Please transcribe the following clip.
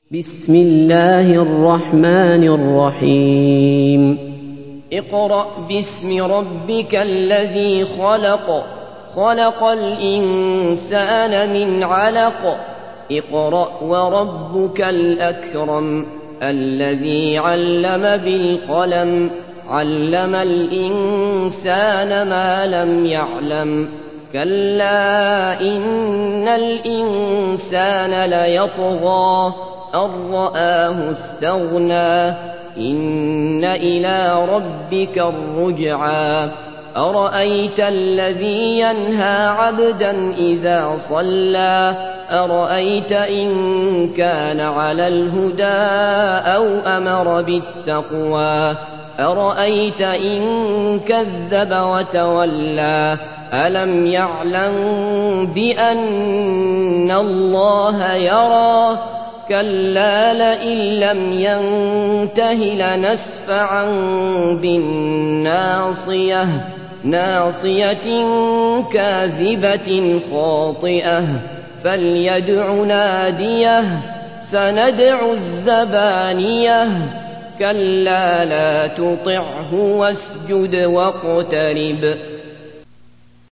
بسم الله الرحمن الرحيم اقرأ باسم ربك الذي خلق الإنسان من علق اقرأ وربك الأكرم الذي علم بالقلم علم الإنسان ما لم يعلم كلا إن الإنسان ليطغى أن رآه استغنى إن إلى ربك الرجعى أرأيت الذي ينهى عبدا إذا صلى أرأيت إن كان على الهدى أو أمر بالتقوى أرأيت إن كذب وتولى ألم يعلم بأن الله يرى كلا لئن لم ينته لنسفعا بالناصية ناصية كاذبة خاطئة فليدع ناديه سندع الزبانية كلا لا تطعه واسجد واقترب